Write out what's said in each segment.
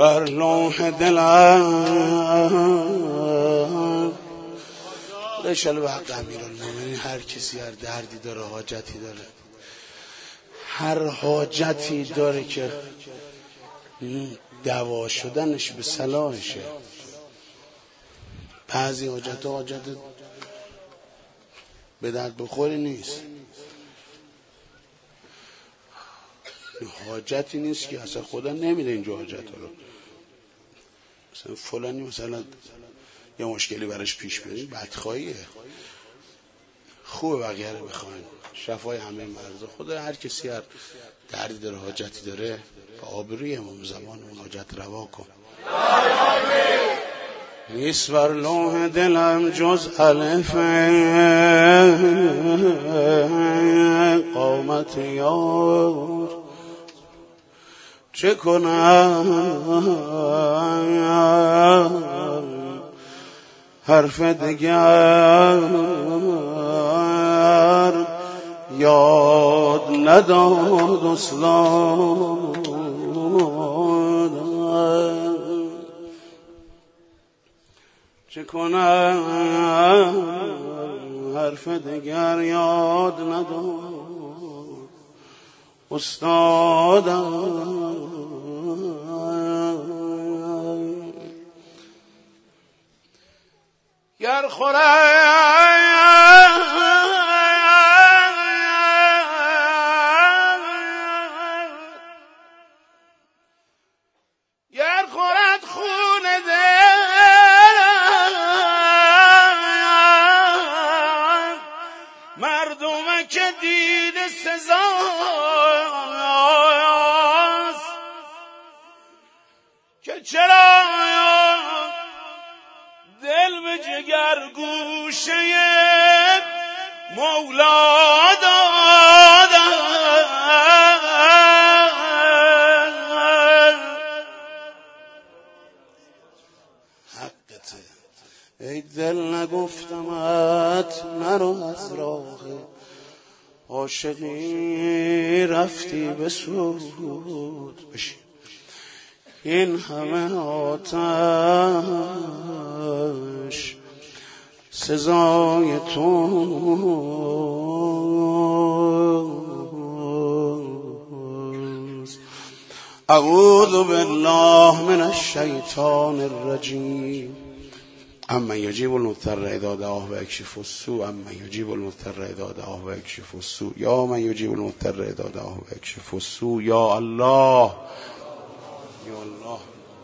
بر لوح دلم اشاره به حق امیرالمومنین. هر کسی هر دردی داره، حاجتی داره، هر حاجتی داره که دوا شدنش به صلاحشه. بعضی حاجت به درد بخوری نیست، حاجتی نیست که اصلا خدا نمیده اینجا حاجت رو. مثلا فلانی مثلا یه مشکلی براش پیش بیاریم، بدخواهیه. خوبه بقیه رو بخواین، شفای همه مرضا. خدا هر کسی هر دردی داره، حاجتی داره، با آبروی امام زمان اون حاجت روا کن. نیست بر لوح دلم جز الف قامت یار، چه کنم حرف دیگر یاد نداد استاد. چه کنم حرف دیگر یاد نداد استادم. گر خورد خون دل مردم که دید سزاست، که چرا دل به جگر گوشه مولا دادن. حقته ای دل نگفتمت نرو از راه عاشقی رفتی به سود. بشین این همه آتش سزای توست. اعوذ بالله من الشیطان الرجیم. اما یجیب المضطر اذا دعاه و یکشف السوء، اما یجیب المضطر اذا دعاه و یکشف السوء، یا من یجیب المضطر اذا دعاه و یکشف السوء. یا الله یا الله.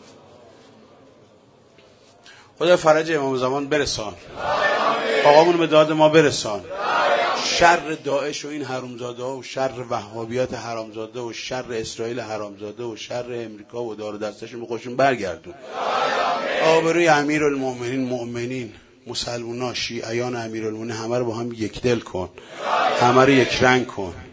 خدا فرج امام زمان برسان، آقامون به داد ما برسان. شر داعش و این حرامزاده ها و شر وهابیات حرامزاده و شر اسرائیل حرامزاده و شر امریکا و دار دستشون بخوشون برگردون. آبروی امیرالمومنین، مؤمنین، مسلمونا، شیعیان امیرالمومنین همه رو با هم یک دل کن، همه رو یک رنگ کن.